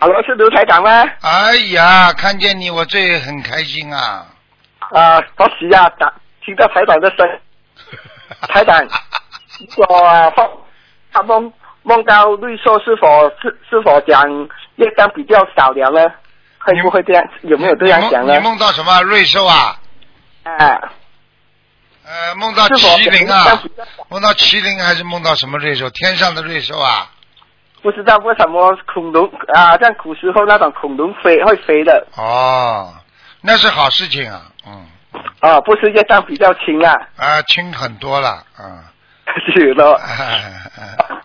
Hello， 是卢台长吗？ 哎呀，看见你我最很开心啊！ 多时啊，听到台长的声，台长，他梦到绿寿是否讲业障比较少了呢？会不会这样？有没有这样想呢？ 你梦到什么瑞兽啊？梦到麒麟啊？梦到麒麟还是梦到什么瑞兽？天上的瑞兽啊？ 不知道为什么恐龙像古时候那种恐龙会飞的。 哦，那是好事情啊， 不是业障比较轻啊。 轻很多了， 是咯。